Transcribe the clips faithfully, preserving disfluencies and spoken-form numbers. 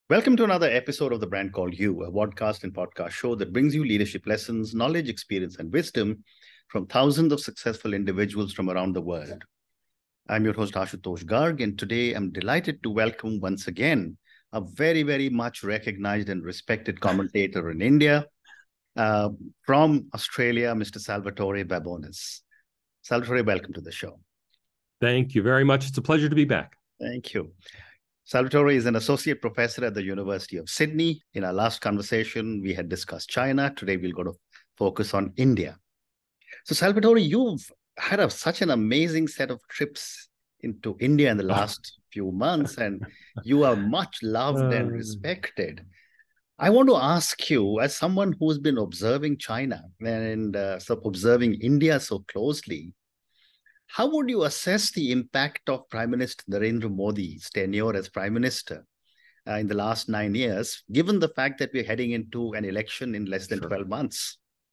Welcome to another episode of The Brand Called You, a podcast and podcast show that brings you leadership lessons, knowledge, experience, and wisdom from thousands of successful individuals from around the world. I'm your host, Ashutosh Garg, and today I'm delighted to welcome once again a very, very much recognized and respected commentator in India, uh, from Australia, Mister Salvatore Babones. Salvatore, welcome to the show. Thank you very much. It's a pleasure to be back. Thank you. Salvatore is an associate professor at the University of Sydney. In our last conversation, we had discussed China. Today, we're going to focus on India. So, Salvatore, you've had a, such an amazing set of trips into India in the last few months, and you are much loved uh, and respected. I want to ask you, as someone who's been observing China and uh, observing India so closely, how would you assess the impact of Prime Minister Narendra Modi's tenure as Prime Minister uh, in the last nine years, given the fact that we're heading into an election in less than sure. twelve months?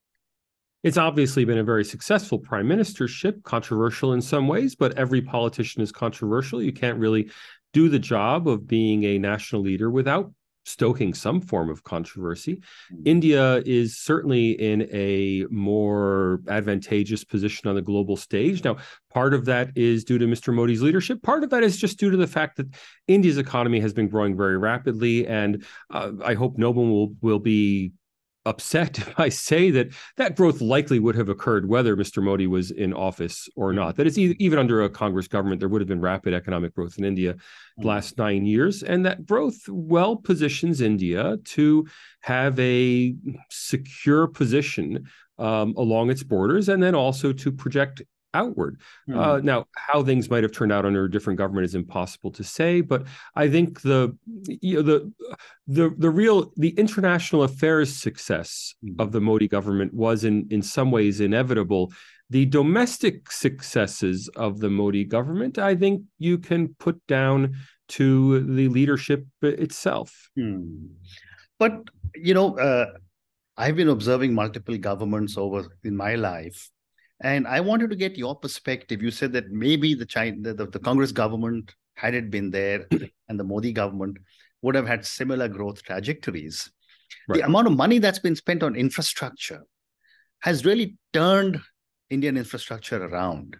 It's obviously been a very successful prime ministership, controversial in some ways, but every politician is controversial. You can't really do the job of being a national leader without stoking some form of controversy. Mm-hmm. India is certainly in a more advantageous position on the global stage. Now, part of that is due to Mister Modi's leadership. Part of that is just due to the fact that India's economy has been growing very rapidly. And uh, I hope no one will, will be upset if I say that that growth likely would have occurred whether Mister Modi was in office or not. That is, even under a Congress government, there would have been rapid economic growth in India the last nine years. And that growth well positions India to have a secure position um, along its borders, and then also to project outward. Mm. Uh, now, how things might have turned out under a different government is impossible to say, but I think the you know the the the real the international affairs success mm. of the Modi government was in in some ways inevitable. The domestic successes of the Modi government, I think you can put down to the leadership itself. Mm. But you know, uh, I've been observing multiple governments over in my life. And I wanted to get your perspective. You said that maybe the China, the, the Congress government, had it been there, and the Modi government would have had similar growth trajectories. Right. The amount of money that's been spent on infrastructure has really turned Indian infrastructure around.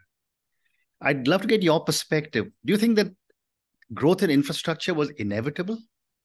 I'd love to get your perspective. Do you think that growth in infrastructure was inevitable?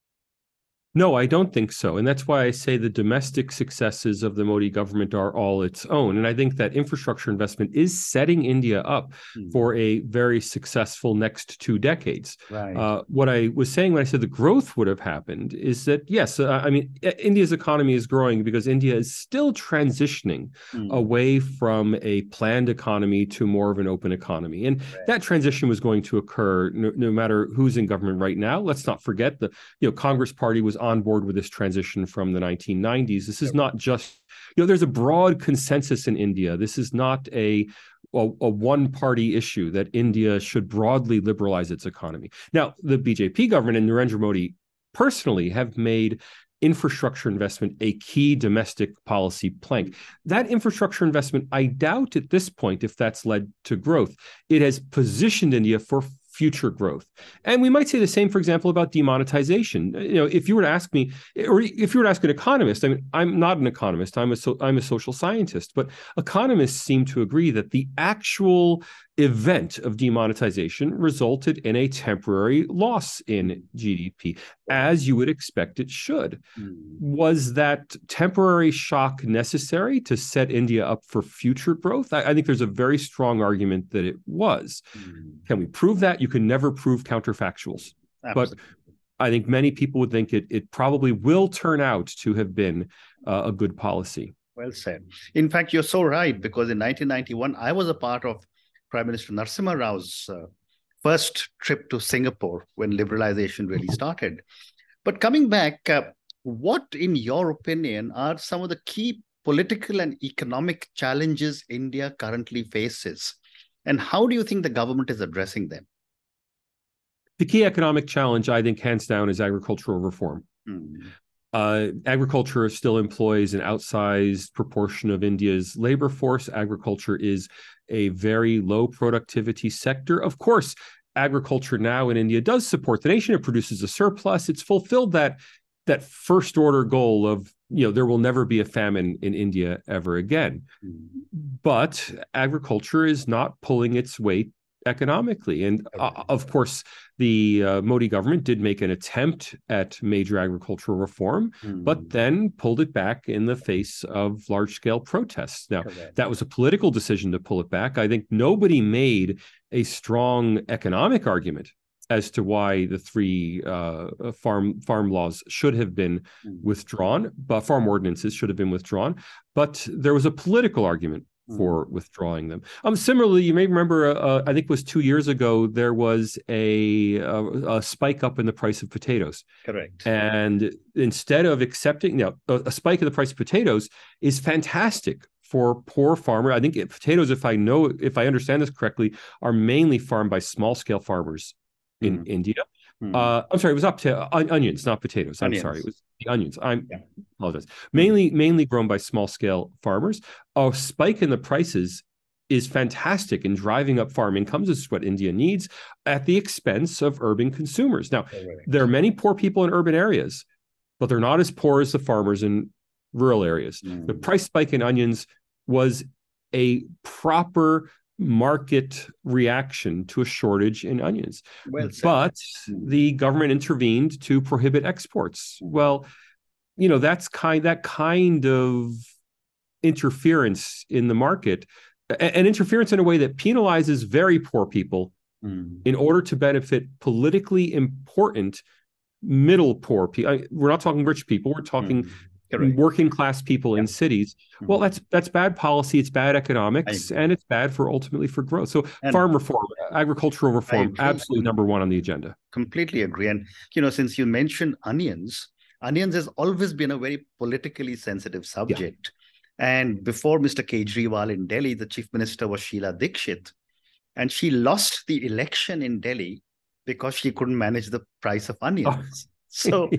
No, I don't think so. And that's why I say the domestic successes of the Modi government are all its own. And I think that infrastructure investment is setting India up mm. for a very successful next two decades. Right. Uh, what I was saying when I said the growth would have happened is that, yes, uh, I mean, India's economy is growing because India is still transitioning mm. away from a planned economy to more of an open economy. And right. that transition was going to occur no, no matter who's in government right now. Let's not forget the you know Congress Party was on board with this transition from the nineteen nineties. This is not just, you know, there's a broad consensus in India. This is not a, a, a one-party issue that India should broadly liberalize its economy. Now, the B J P government and Narendra Modi personally have made infrastructure investment a key domestic policy plank. That infrastructure investment, I doubt at this point if that's led to growth. It has positioned India for future growth. And we might say the same, for example, about demonetization. You know, if you were to ask me, or if you were to ask an economist, I mean, I'm not an economist, I'm a, so, I'm a social scientist, but economists seem to agree that the actual event of demonetization resulted in a temporary loss in G D P, as you would expect it should. Mm. Was that temporary shock necessary to set India up for future growth? I, I think there's a very strong argument that it was. Mm. Can we prove that? You can never prove counterfactuals. Absolutely. But I think many people would think it, it probably will turn out to have been uh, a good policy. Well said. In fact, you're so right, because in nineteen ninety-one, I was a part of Prime Minister Narasimha Rao's uh, first trip to Singapore when liberalization really started. But coming back, uh, what, in your opinion, are some of the key political and economic challenges India currently faces? And how do you think the government is addressing them? The key economic challenge, I think, hands down, is agricultural reform. Hmm. Uh, agriculture still employs an outsized proportion of India's labor force. Agriculture is a very low productivity sector. Of course, agriculture now in India does support the nation. It produces a surplus. It's fulfilled that that first order goal of, you know, there will never be a famine in India ever again. But agriculture is not pulling its weight economically. And uh, of course, the uh, Modi government did make an attempt at major agricultural reform, mm. but then pulled it back in the face of large-scale protests. Now, Correct. That was a political decision to pull it back. I think nobody made a strong economic argument as to why the three uh, farm farm laws should have been mm. withdrawn, but farm ordinances should have been withdrawn. But there was a political argument for withdrawing them. Um, similarly, you may remember, uh, I think it was two years ago, there was a, a, a spike up in the price of potatoes. Correct. And instead of accepting, you know, a, a spike in the price of potatoes is fantastic for poor farmer. I think it, potatoes, if I know, if I understand this correctly, are mainly farmed by small scale farmers in mm. India. Mm. Uh, I'm sorry, it was up to uh, onions, not potatoes. I'm onions. sorry, it was the onions. I'm yeah. apologize. Mainly, mm. mainly grown by small scale farmers. A spike in the prices is fantastic in driving up farm incomes. This is what India needs at the expense of urban consumers. Now, oh, right. there are many poor people in urban areas, but they're not as poor as the farmers in rural areas. Mm. The price spike in onions was a proper market reaction to a shortage in onions. Well but the government intervened to prohibit exports. Well, you know, that's kind that kind of interference in the market, and interference in a way that penalizes very poor people mm. in order to benefit politically important middle poor people. We're not talking rich people, we're talking mm. Correct. Working class people yeah. in cities. Well, that's that's bad policy. It's bad economics, and it's bad for ultimately for growth. So, and farm reform, agricultural reform, absolutely number one on the agenda. Completely agree. And you know, since you mentioned onions, onions has always been a very politically sensitive subject. Yeah. And before Mister Kejriwal in Delhi, the chief minister was Sheila Dikshit, and she lost the election in Delhi because she couldn't manage the price of onions. Oh. So,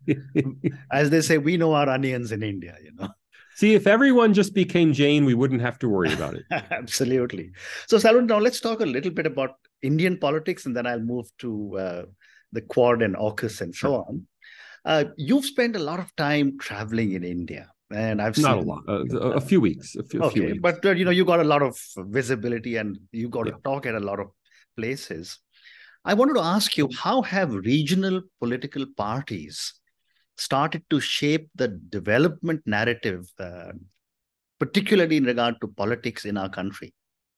as they say, we know our onions in India, you know. See, if everyone just became Jane, we wouldn't have to worry about it. Absolutely. So, Salwan, now let's talk a little bit about Indian politics, and then I'll move to uh, the Quad and AUKUS and so sure. on. Uh, you've spent a lot of time traveling in India, and I've not seen... a lot, uh, a few weeks. A few, okay, few weeks. But, uh, you know, you got a lot of visibility and you got yeah. to talk at a lot of places. I wanted to ask you, how have regional political parties started to shape the development narrative, uh, particularly in regard to politics in our country?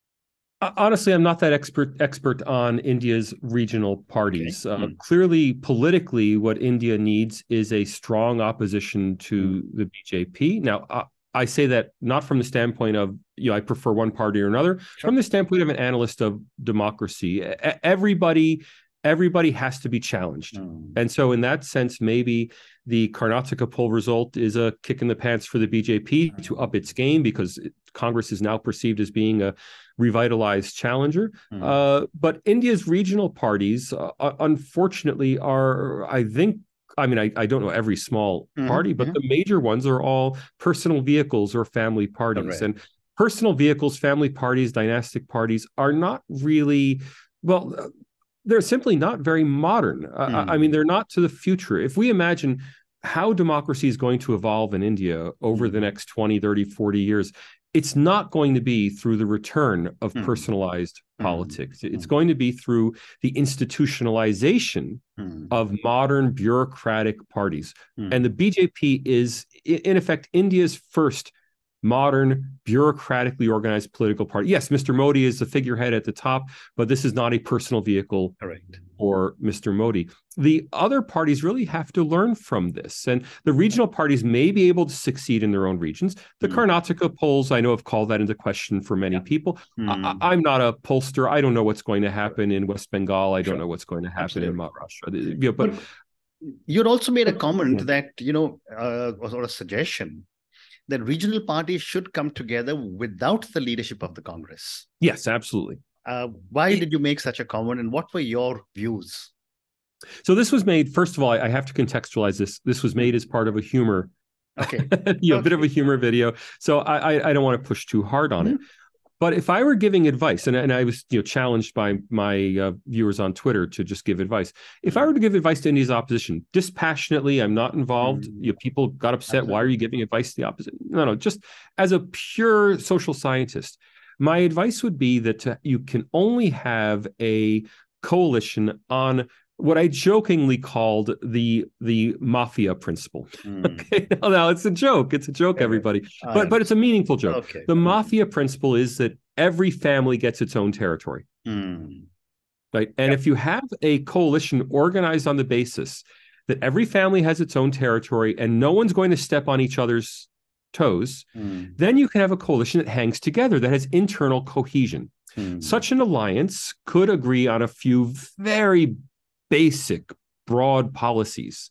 Honestly, I'm not that expert expert on India's regional parties. Okay. Uh, mm. Clearly, politically, what India needs is a strong opposition to mm. the B J P. Now, uh, I say that not from the standpoint of, you know, I prefer one party or another, sure. from the standpoint of an analyst of democracy. Everybody, everybody has to be challenged. Mm. And so in that sense, maybe the Karnataka poll result is a kick in the pants for the B J P mm. to up its game, because Congress is now perceived as being a revitalized challenger. Mm. Uh, but India's regional parties, uh, unfortunately, are, I think, I mean, I, I don't know every small mm-hmm. party, but mm-hmm. the major ones are all personal vehicles or family parties. Oh, right. And personal vehicles, family parties, dynastic parties are not really, well, they're simply not very modern. Mm. Uh, I mean, they're not to the future. If we imagine how democracy is going to evolve in India over mm. the next twenty, thirty, forty years, it's not going to be through the return of mm. personalized mm. politics. It's mm. going to be through the institutionalization mm. of modern bureaucratic parties. Mm. And the B J P is, in effect, India's first modern, bureaucratically organized political party. Yes, Mister Modi is the figurehead at the top, but this is not a personal vehicle Correct. for Mister Modi. The other parties really have to learn from this. And the regional parties may be able to succeed in their own regions. The mm. Karnataka polls, I know, have called that into question for many yeah. people. Mm. I, I'm not a pollster. I don't know what's going to happen in West Bengal. I don't sure. know what's going to happen Absolutely. in Maharashtra. You know, but, but you'd also made a comment that, you know, uh, or a suggestion that regional parties should come together without the leadership of the Congress. Yes, absolutely. Uh, why did you make such a comment, and what were your views? So this was made, first of all, I, I have to contextualize this. This was made as part of a humor, okay, you know, okay. a bit of a humor video. So I, I, I don't want to push too hard on mm-hmm. it. But if I were giving advice, and, and I was you know challenged by my uh, viewers on Twitter to just give advice, if I were to give advice to India's opposition dispassionately, I'm not involved. Mm. You know, people got upset. Absolutely. Why are you giving advice to the opposition? No, no, just as a pure social scientist, my advice would be that to, you can only have a coalition on what I jokingly called the the mafia principle. Mm. Okay, now, now it's a joke. It's a joke, okay. everybody. I but but it's a meaningful joke. Okay. The mafia principle is that every family gets its own territory. Mm. Right. And yep. if you have a coalition organized on the basis that every family has its own territory and no one's going to step on each other's toes, mm. then you can have a coalition that hangs together, that has internal cohesion. Mm. Such an alliance could agree on a few very basic, broad policies.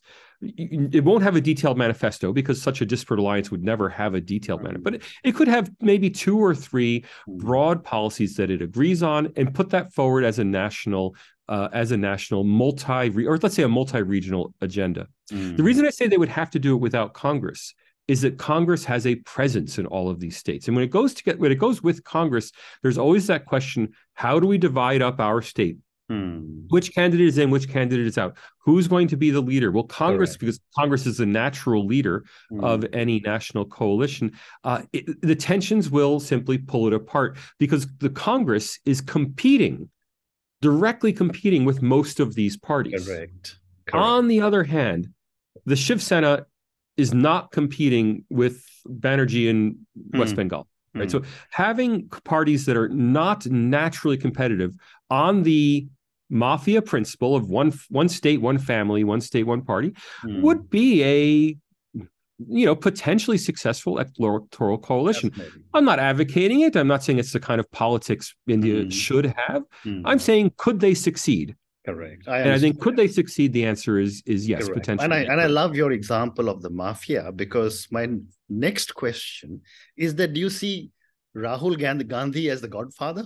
It won't have a detailed manifesto because such a disparate alliance would never have a detailed manifesto. But it, it could have maybe two or three broad policies that it agrees on and put that forward as a national, uh, as a national multi, or let's say a multi-regional agenda. Mm. The reason I say they would have to do it without Congress is that Congress has a presence in all of these states. And when it goes to get, when it goes with Congress, there's always that question: how do we divide up our state? Hmm. Which candidate is in, which candidate is out? Who's going to be the leader? Well, Congress, right. because Congress is the natural leader hmm. of any national coalition, uh, it, the tensions will simply pull it apart because the Congress is competing, directly competing with most of these parties. Correct. Correct. On the other hand, the Shiv Sena is not competing with Banerjee in hmm. West Bengal. Right. Hmm. So having parties that are not naturally competitive on the mafia principle of one one state, one family, one state, one party mm. would be a you know potentially successful electoral coalition. I'm not advocating it. I'm not saying it's the kind of politics India mm. should have. Mm. I'm saying, could they succeed? Correct. I and I think, could they succeed? The answer is is yes, Correct. potentially. And I and I love your example of the mafia, because my next question is that, do you see Rahul Gandhi as the godfather?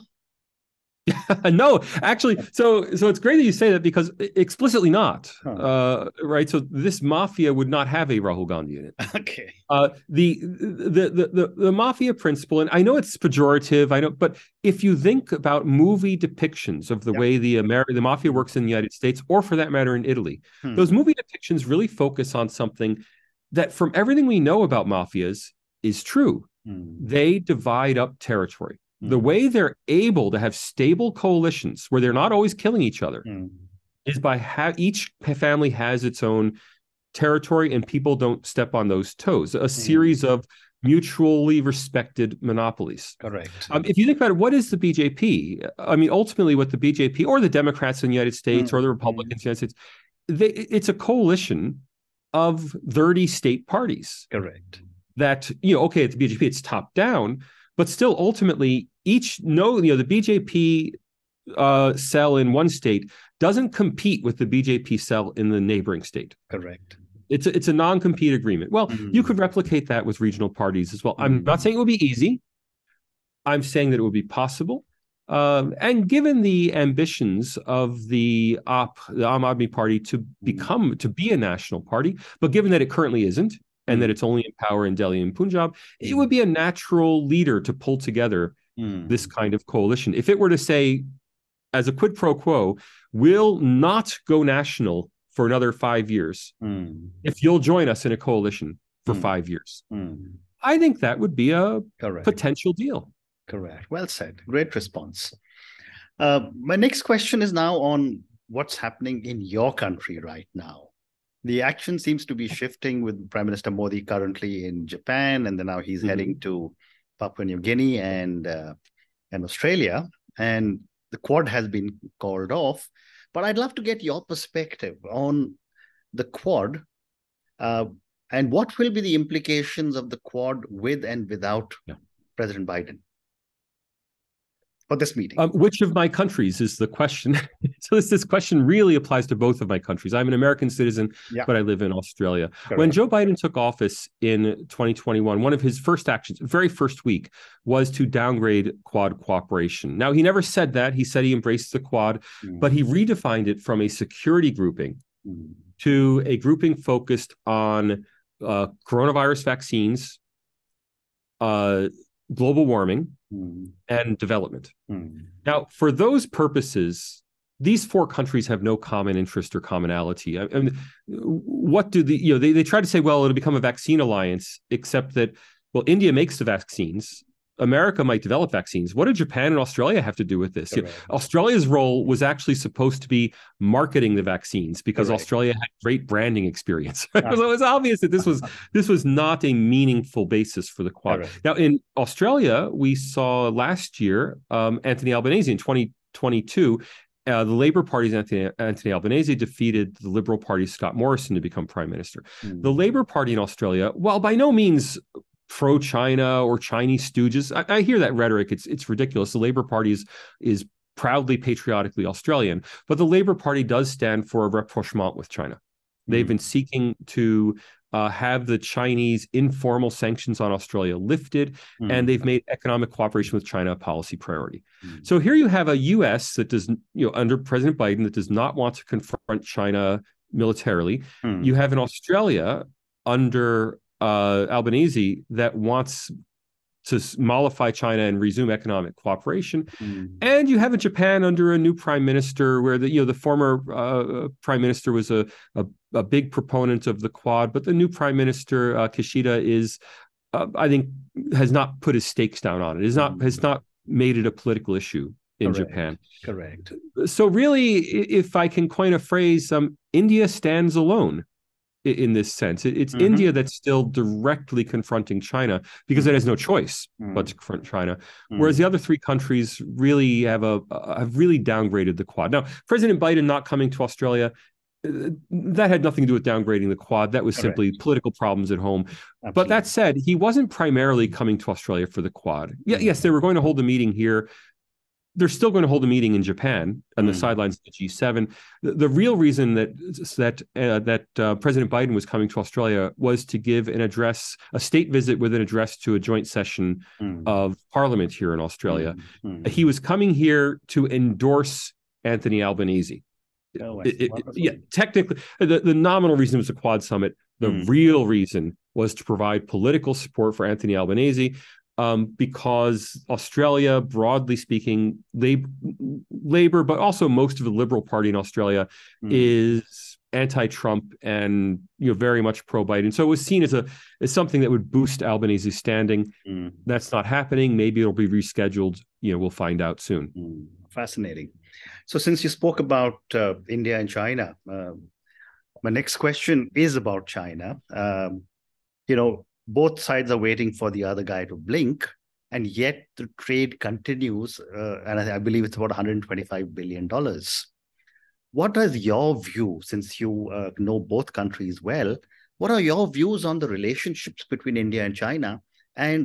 No, actually, so so it's great that you say that, because explicitly not, huh. uh, right? So this mafia would not have a Rahul Gandhi in it. Okay. Uh, the, the the the the mafia principle, and I know it's pejorative, I know, but if you think about movie depictions of the yep. way the Ameri- the mafia works in the United States, or for that matter in Italy, hmm. those movie depictions really focus on something that, from everything we know about mafias, is true. Hmm. They divide up territory. The way they're able to have stable coalitions where they're not always killing each other mm. is by ha- each family has its own territory and people don't step on those toes. A mm. series of mutually respected monopolies. Correct. Um, if you think about it, what is the B J P? I mean, ultimately what the B J P or the Democrats in the United States mm. or the Republicans mm. in the United States, they, it's a coalition of thirty state parties. Correct. That, you know, okay, at the B J P, it's top down, but still ultimately each, no, you know, the B J P uh, cell in one state doesn't compete with the B J P cell in the neighboring state. Correct. It's a, it's a non-compete agreement. Well, mm-hmm. you could replicate that with regional parties as well. Mm-hmm. I'm not saying it would be easy. I'm saying that it would be possible. Um, and given the ambitions of the A P, the Aam Aadmi Party, to become, to be a national party, but given that it currently isn't, and that it's only in power in Delhi and Punjab, it would be a natural leader to pull together mm. this kind of coalition. If it were to say, as a quid pro quo, we'll not go national for another five years mm. if you'll join us in a coalition for mm. five years. Mm. I think that would be a Correct. potential deal. Correct. Well said. Great response. Uh, my next question is now on what's happening in your country right now. The action seems to be shifting with Prime Minister Modi currently in Japan, and then now he's mm-hmm. heading to Papua New Guinea and uh, and Australia, and the Quad has been called off. But I'd love to get your perspective on the Quad, uh, and what will be the implications of the Quad with and without yeah. President Biden for this meeting. Um, which of my countries is the question? So this, this question really applies to both of my countries. I'm an American citizen, yeah. but I live in Australia. Correct. When Joe Biden took office in twenty twenty-one, one of his first actions, very first week, was to downgrade Quad cooperation. Now, he never said that. He said he embraced the Quad, mm. but he redefined it from a security grouping mm. to a grouping focused on uh, coronavirus vaccines, uh, global warming, mm. and development. Mm. Now, for those purposes, these four countries have no common interest or commonality. I, I mean, what do the, you know, they, they try to say, well, it'll become a vaccine alliance, except that, well, India makes the vaccines. America might develop vaccines. What do Japan and Australia have to do with this? You know, Australia's role was actually supposed to be marketing the vaccines because Correct. Australia had great branding experience. Right? Ah. So it was obvious that this was this was not a meaningful basis for the Quad. Correct. Now, in Australia, we saw last year um, Anthony Albanese in twenty twenty-two. Uh, the Labour Party's Anthony, Anthony Albanese defeated the Liberal Party's Scott Morrison to become Prime Minister. Mm. The Labour Party in Australia, while by no means pro-China or Chinese stooges, I, I hear that rhetoric. It's it's ridiculous. The Labour Party is, is proudly patriotically Australian, but the Labour Party does stand for a rapprochement with China. They've mm. been seeking to uh, have the Chinese informal sanctions on Australia lifted, mm. and they've made economic cooperation with China a policy priority. Mm. So here you have a U S that does, you know, under President Biden, that does not want to confront China militarily. Mm. You have an Australia under uh, Albanese that wants to mollify China and resume economic cooperation. Mm. And you have a Japan under a new prime minister where the, you know, the former uh, prime minister was a, a, a big proponent of the Quad, but the new prime minister, uh, Kishida, is, uh, I think, has not put his stakes down on it, is not, mm. has not made it a political issue in Correct. Japan. Correct. So really, if I can coin a phrase, um, India stands alone in this sense. It's mm-hmm. India that's still directly confronting China because mm-hmm. it has no choice mm-hmm. but to confront China, mm-hmm. whereas the other three countries really have a uh, have really downgraded the Quad. Now, President Biden not coming to Australia, uh, that had nothing to do with downgrading the Quad. That was simply Correct. Political problems at home. Absolutely. But that said, he wasn't primarily coming to Australia for the Quad. Yeah, mm-hmm. yes, they were going to hold a meeting here. They're still going to hold a meeting in Japan on the mm. sidelines of the G seven. The, the real reason that that uh, that uh, President Biden was coming to Australia was to give an address, a state visit with an address to a joint session mm. of Parliament here in Australia. Mm. Mm. He was coming here to endorse Anthony Albanese. Oh, it, it, yeah, technically, the, the nominal reason was a Quad summit. The mm. real reason was to provide political support for Anthony Albanese. Um, because Australia, broadly speaking, lab- Labour, but also most of the Liberal Party in Australia mm. is anti-Trump and, you know, very much pro-Biden. So it was seen as a as something that would boost Albanese's standing. Mm. That's not happening. Maybe it'll be rescheduled. You know, we'll find out soon. Mm. Fascinating. So since you spoke about uh, India and China, uh, my next question is about China. Um, you know, both sides are waiting for the other guy to blink, and yet the trade continues, uh, and I, I believe it's about one hundred twenty-five billion dollars. What is your view, since you uh, know both countries well, what are your views on the relationships between India and China, and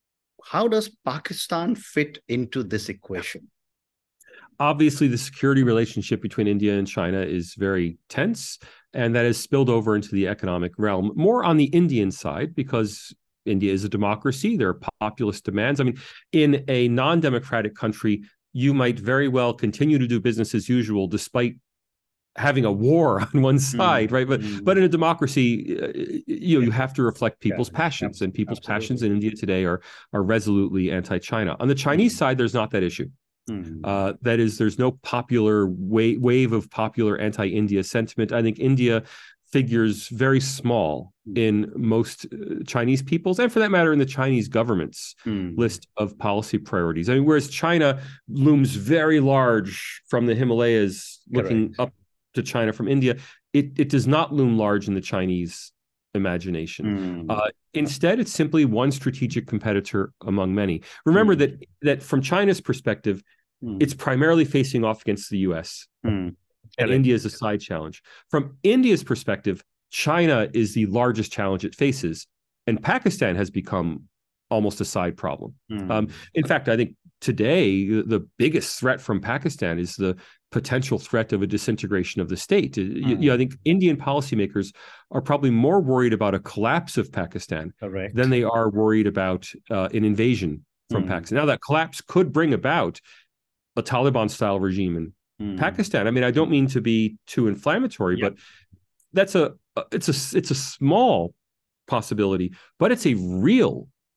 how does Pakistan fit into this equation? Obviously, the security relationship between India and China is very tense, and that has spilled over into the economic realm, more on the Indian side, because India is a democracy. There are populist demands. I mean, in a non-democratic country, you might very well continue to do business as usual, despite having a war on one side, mm, right? But mm. but in a democracy, uh, you know, you have to reflect people's yeah, passions, and people's absolutely. passions in India today are are resolutely anti-China. On the Chinese mm. side, there's not that issue. Mm. Uh, that is, there's no popular wa- wave of popular anti-India sentiment. I think India figures very small in most uh, Chinese people's, and for that matter, in the Chinese government's mm. list of policy priorities. I mean, whereas China looms very large from the Himalayas, looking Correct. up to China from India, it, it does not loom large in the Chinese imagination. Mm. Uh, instead, it's simply one strategic competitor among many. Remember mm. that that from China's perspective, mm. it's primarily facing off against the U S, mm. and India is a side challenge. From India's perspective, China is the largest challenge it faces, and Pakistan has become almost a side problem. Mm. Um, in fact, I think today the biggest threat from Pakistan is the potential threat of a disintegration of the state. Mm. You, you know, I think Indian policymakers are probably more worried about a collapse of Pakistan Correct. than they are worried about uh, an invasion from mm. Pakistan. Now, that collapse could bring about a Taliban-style regime in mm. Pakistan. I mean, I don't mean to be too inflammatory, yep. but that's a it's a it's a small possibility, but it's a real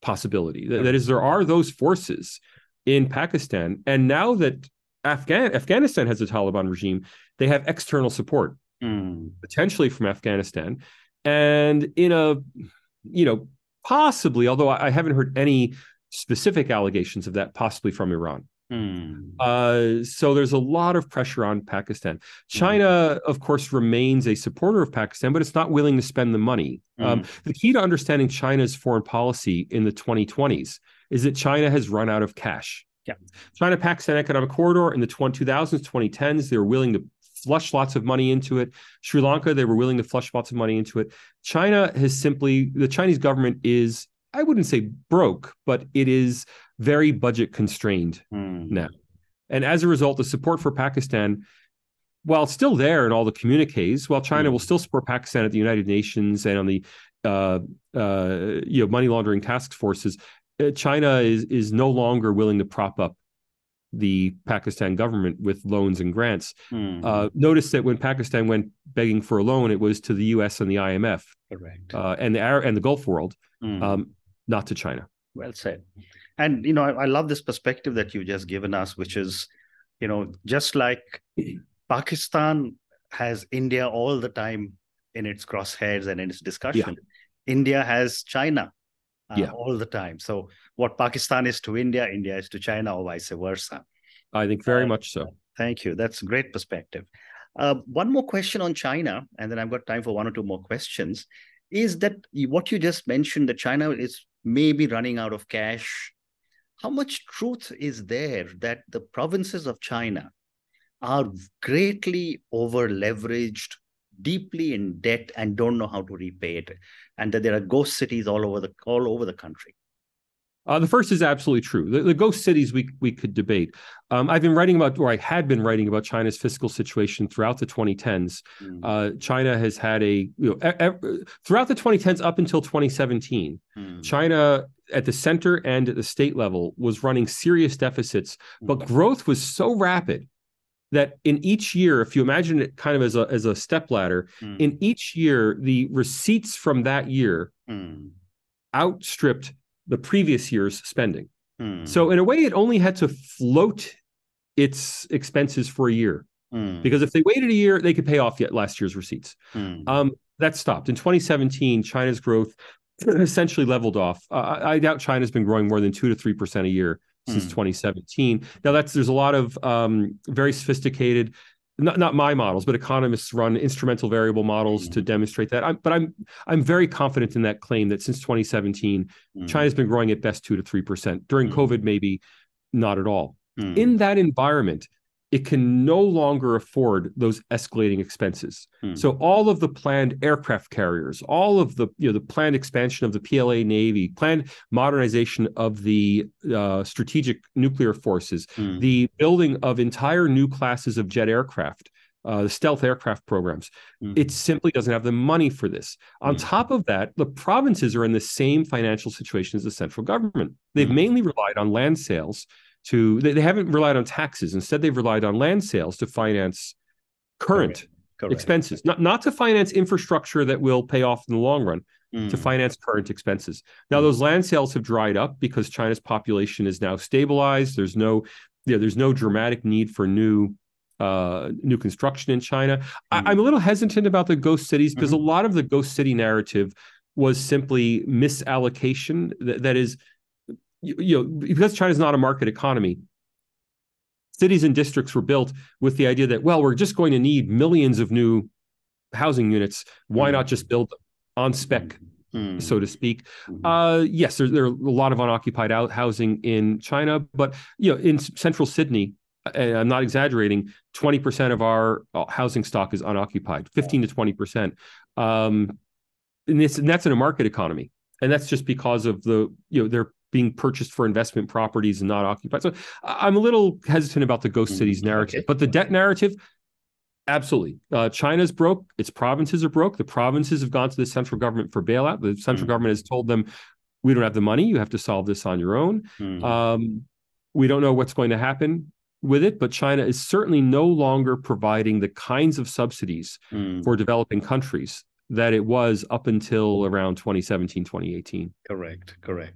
possibility. That, that is, there are those forces in Pakistan. And now that Afghan Afghanistan has a Taliban regime, they have external support, mm. potentially from Afghanistan. And in a, you know, possibly, although I haven't heard any specific allegations of that, possibly from Iran. Mm. Uh, so there's a lot of pressure on Pakistan. China, mm. of course, remains a supporter of Pakistan, but it's not willing to spend the money. Mm. Um, the key to understanding China's foreign policy in the twenty twenties is that China has run out of cash. Yeah. China-Pakistan Economic Corridor in the two thousands, twenty tens, they were willing to flush lots of money into it. Sri Lanka, they were willing to flush lots of money into it. China has simply, the Chinese government is, I wouldn't say broke, but it is very budget constrained mm. now. And as a result, the support for Pakistan, while still there in all the communiques, while China mm. will still support Pakistan at the United Nations and on the uh, uh, you know, money laundering task forces, China is is no longer willing to prop up the Pakistan government with loans and grants. Mm. Uh, notice that when Pakistan went begging for a loan, it was to the U S and the I M F, correct, uh, and the and the Gulf world, mm. um, not to China. Well said. And you know, I, I love this perspective that you've just given us, which is, you know, just like Pakistan has India all the time in its crosshairs and in its discussion, yeah. India has China. Uh, yeah. all the time. So what Pakistan is to India, India is to China, or vice versa. I think very uh, much so. Thank you. That's a great perspective. Uh, one more question on China, and then I've got time for one or two more questions, is that what you just mentioned, that China is maybe running out of cash. How much truth is there that the provinces of China are greatly over-leveraged, deeply in debt, and don't know how to repay it, and that there are ghost cities all over the all over the country? Uh, the first is absolutely true. The, the ghost cities we we could debate. Um, I've been writing about, or I had been writing about China's fiscal situation throughout the twenty tens. Mm. Uh, China has had a, you know, e- e- throughout the twenty tens up until twenty seventeen, mm. China at the center and at the state level was running serious deficits, but mm. growth was so rapid that in each year, if you imagine it kind of as a as a stepladder, mm. in each year, the receipts from that year mm. outstripped the previous year's spending. Mm. So in a way, it only had to float its expenses for a year. Mm. Because if they waited a year, they could pay off yet last year's receipts. Mm. Um, that stopped. In twenty seventeen, China's growth essentially leveled off. Uh, I doubt China's been growing more than two to three percent a year since mm. twenty seventeen. Now, that's there's a lot of um, very sophisticated, not not my models, but economists run instrumental variable models mm. to demonstrate that. I'm, but I'm I'm very confident in that claim that since twenty seventeen, mm. China's been growing at best two to three percent. During mm. COVID, maybe not at all. Mm. In that environment, it can no longer afford those escalating expenses. Hmm. So all of the planned aircraft carriers, all of the you know the planned expansion of the P L A Navy, planned modernization of the uh, strategic nuclear forces, hmm. the building of entire new classes of jet aircraft, uh, the stealth aircraft programs, hmm. it simply doesn't have the money for this. On hmm. top of that, the provinces are in the same financial situation as the central government. They've hmm. mainly relied on land sales. To they, they haven't relied on taxes. Instead, they've relied on land sales to finance current Correct. Correct. expenses, not, not to finance infrastructure that will pay off in the long run, mm. to finance current expenses. Now, mm. those land sales have dried up because China's population is now stabilized. There's no, you know, there's no dramatic need for new uh, new construction in China. Mm. I, I'm a little hesitant about the ghost cities because mm-hmm. a lot of the ghost city narrative was simply misallocation. That, that is, You, you know, because China's not a market economy, cities and districts were built with the idea that, well, we're just going to need millions of new housing units. Why mm. not just build them on spec, mm. so to speak? Mm. Uh, yes, there, there are a lot of unoccupied out housing in China, but you know, in central Sydney, and I'm not exaggerating, twenty percent of our housing stock is unoccupied, fifteen to twenty percent. Um, and, this, and that's in a market economy. And that's just because of the, you know, they're being purchased for investment properties and not occupied. So I'm a little hesitant about the ghost cities narrative, okay. but the debt narrative, absolutely. Uh, China's broke. Its provinces are broke. The provinces have gone to the central government for bailout. The central mm. government has told them, we don't have the money. You have to solve this on your own. Mm. Um, we don't know what's going to happen with it, but China is certainly no longer providing the kinds of subsidies mm. for developing countries that it was up until around twenty seventeen, twenty eighteen. Correct, correct.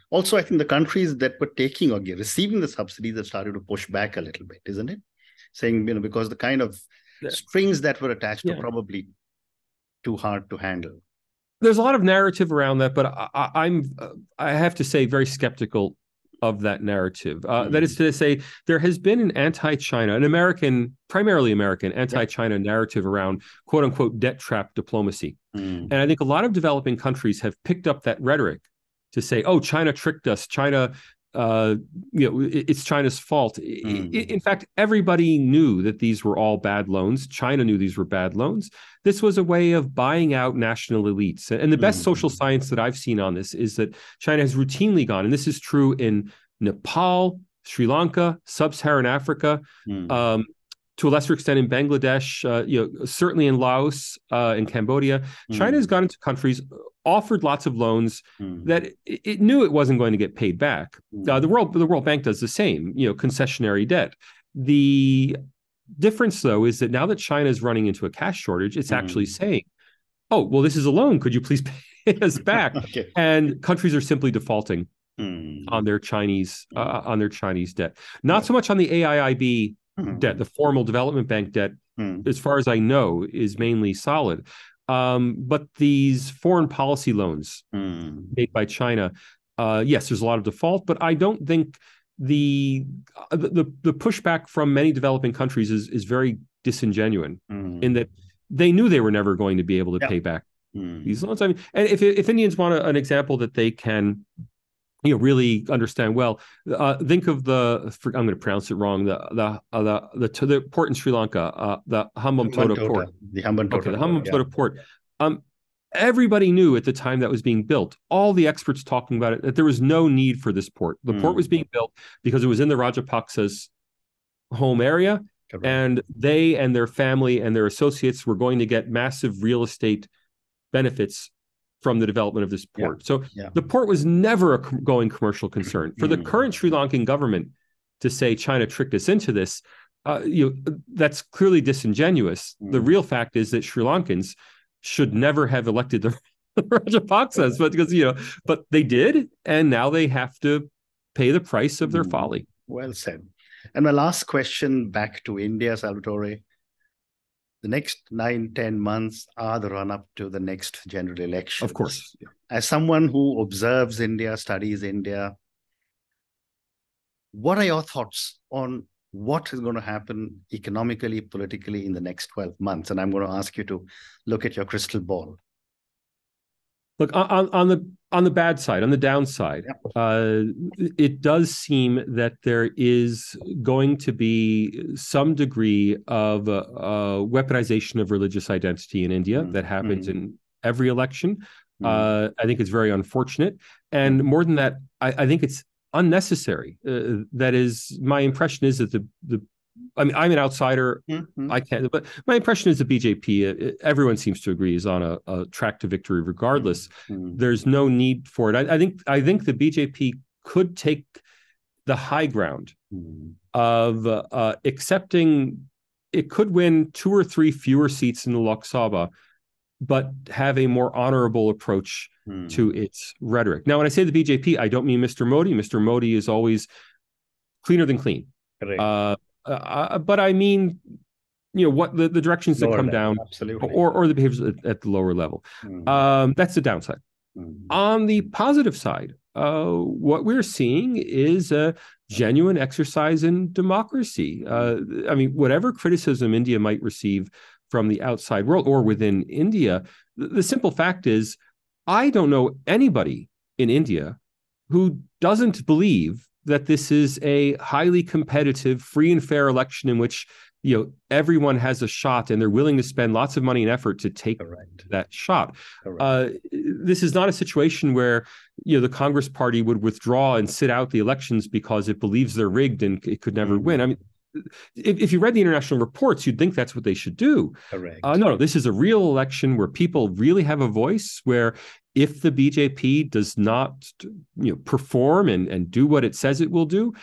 Also, I think the countries that were taking or receiving the subsidies have started to push back a little bit, isn't it? Saying, you know, because the kind of strings that were attached yeah. are probably too hard to handle. There's a lot of narrative around that, but I, I'm, I have to say, very skeptical of that narrative. Uh, mm. That is to say, there has been an anti-China, an American, primarily American, anti-China yeah. narrative around quote unquote debt trap diplomacy. Mm. And I think a lot of developing countries have picked up that rhetoric to say, oh, China tricked us. China, uh, you know, it, it's China's fault. Mm. I, in fact, everybody knew that these were all bad loans. China knew these were bad loans. This was a way of buying out national elites. And the best mm. social science that I've seen on this is that China has routinely gone, and this is true in Nepal, Sri Lanka, Sub-Saharan Africa, mm. um, to a lesser extent in Bangladesh, uh, you know, certainly in Laos, uh, in Cambodia. Mm. China has gone into countries, offered lots of loans mm. that it, it knew it wasn't going to get paid back. Mm. Uh, the World the World Bank does the same, you know, concessionary debt. The difference, though, is that now that China is running into a cash shortage, it's mm. actually saying, oh, well, this is a loan. Could you please pay us back? Okay. And countries are simply defaulting mm. on their Chinese uh, on their Chinese debt. Not yeah. so much on the A I I B mm. debt, the formal development bank debt, mm. as far as I know, is mainly solid. Um, but these foreign policy loans mm. made by China, uh, yes, there's a lot of default, but I don't think the the, the pushback from many developing countries is is very disingenuous mm. in that they knew they were never going to be able to yeah. pay back mm. these loans. I mean, and if if Indians want a, an example that they can, you know, really understand well, uh, think of the, I'm going to pronounce it wrong, the the uh, the, the the port in Sri Lanka, uh, the Hambantota port. The Hambantota, okay, the Hambantota yeah. port. Um, everybody knew at the time that was being built, all the experts talking about it, that there was no need for this port. The mm. port was being built because it was in the Rajapaksa's home area, Correct. And they and their family and their associates were going to get massive real estate benefits from the development of this port. Yeah. So yeah. the port was never a com- going commercial concern. For the current Sri Lankan government to say China tricked us into this, uh, you know, that's clearly disingenuous. Mm. The real fact is that Sri Lankans should never have elected the Rajapaksas, but because, you know, but they did, and now they have to pay the price of their mm. folly. Well said. And my last question back to India, Salvatore. The next nine, ten months are the run-up to the next general election. Of course. As someone who observes India, studies India, what are your thoughts on what is going to happen economically, politically in the next twelve months? And I'm going to ask you to look at your crystal ball. Look, on, on the on the bad side, on the downside, yeah. uh, it does seem that there is going to be some degree of uh, uh, weaponization of religious identity in India mm. that happens mm. in every election. Mm. Uh, I think it's very unfortunate. And more than that, I, I think it's unnecessary. Uh, that is, my impression is that the the I mean, I'm an outsider. Mm-hmm. I can't, but my impression is the B J P, uh, everyone seems to agree, is on a, a track to victory regardless. Mm-hmm. There's no need for it. I, I think I think the B J P could take the high ground mm-hmm. of uh, uh, accepting it could win two or three fewer seats in the Lok Sabha, but have a more honorable approach mm-hmm. to its rhetoric. Now, when I say the B J P, I don't mean Mister Modi. Mister Modi is always cleaner than clean. Right. Uh, Uh, but I mean, you know, what the, the directions that lower come level, down, absolutely. or or the behaviors at, at the lower level. Mm. Um, that's the downside. Mm. On the positive side, uh, what we're seeing is a genuine exercise in democracy. Uh, I mean, whatever criticism India might receive from the outside world or within India, the, the simple fact is, I don't know anybody in India who doesn't believe that this is a highly competitive, free and fair election in which, you know, everyone has a shot and they're willing to spend lots of money and effort to take Correct. That shot. Uh, this is not a situation where, you know, the Congress Party would withdraw and sit out the elections because it believes they're rigged and it could never mm-hmm. win. I mean, if, if you read the international reports, you'd think that's what they should do. Correct. Uh, no, no, this is a real election where people really have a voice, where if the B J P does not, you know, perform and, and do what it says it will do,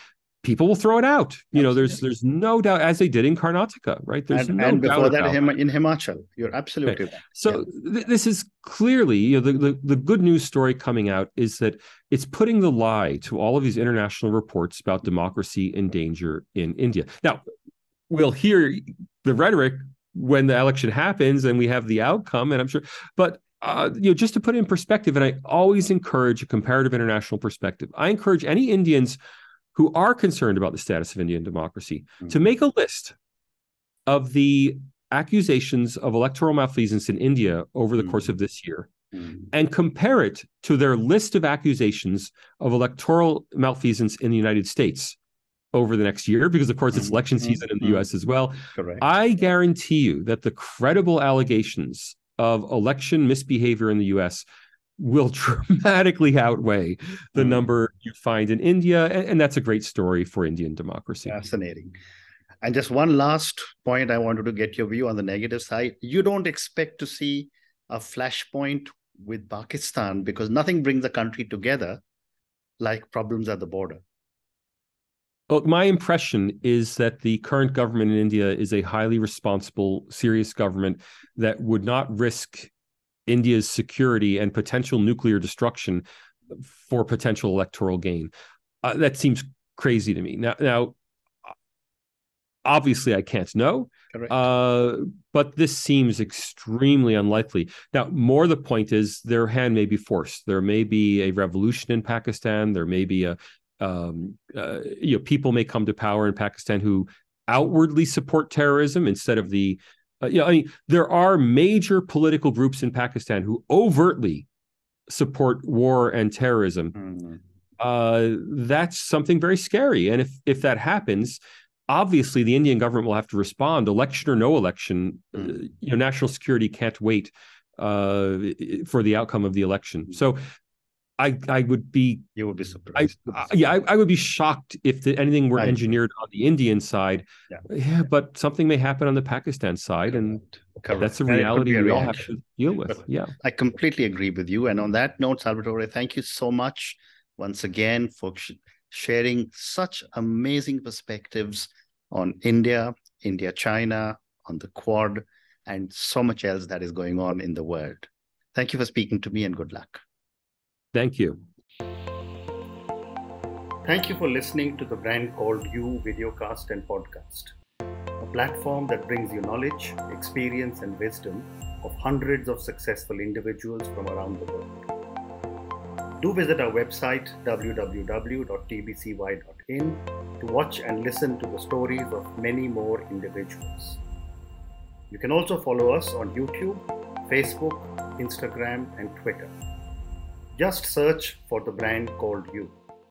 people will throw it out. You Absolutely. know, there's there's no doubt, as they did in Karnataka, right? There's and, no and before doubt that, about Him, in Himachal, you're absolutely right. right. So yeah. th- this is clearly, you know, the, the the good news story coming out is that it's putting the lie to all of these international reports about democracy in danger in India. Now, we'll hear the rhetoric when the election happens and we have the outcome, and I'm sure, but uh, you know, just to put it in perspective, and I always encourage a comparative international perspective. I encourage any Indians who are concerned about the status of Indian democracy mm-hmm. to make a list of the accusations of electoral malfeasance in India over the mm-hmm. course of this year mm-hmm. and compare it to their list of accusations of electoral malfeasance in the United States over the next year, because of course it's election season in the U S as well. Correct. I guarantee you that the credible allegations of election misbehavior in the U S will dramatically outweigh the mm. number you find in India. And, and that's a great story for Indian democracy. Fascinating. And just one last point, I wanted to get your view on the negative side. You don't expect to see a flashpoint with Pakistan because nothing brings the country together like problems at the border. Well, my impression is that the current government in India is a highly responsible, serious government that would not risk India's security and potential nuclear destruction for potential electoral gain. Uh, that seems crazy to me. Now, now, obviously, I can't know, uh, but this seems extremely unlikely. Now, more the point is their hand may be forced. There may be a revolution in Pakistan. There may be a, um, uh, you know, people may come to power in Pakistan who outwardly support terrorism instead of the Uh, you know, I mean, there are major political groups in Pakistan who overtly support war and terrorism. Mm-hmm. Uh, that's something very scary. And if if that happens, obviously the Indian government will have to respond, election or no election. Mm-hmm. uh, you know, national security can't wait uh, for the outcome of the election. Mm-hmm. So I I would be you would be surprised. I, I, yeah, I, I would be shocked if the, anything were I engineered agree. on the Indian side. Yeah. yeah, but something may happen on the Pakistan side, Correct. and Correct. that's a reality a we all have to deal with. But yeah, I completely agree with you. And on that note, Salvatore, thank you so much once again for sh- sharing such amazing perspectives on India, India, China, on the Quad, and so much else that is going on in the world. Thank you for speaking to me, and good luck. Thank you. Thank you for listening to the Brand Called You videocast and podcast, a platform that brings you knowledge, experience, and wisdom of hundreds of successful individuals from around the world. Do visit our website, w w w dot t b c y dot in, to watch and listen to the stories of many more individuals. You can also follow us on YouTube, Facebook, Instagram, and Twitter. Just search for the Brand Called You.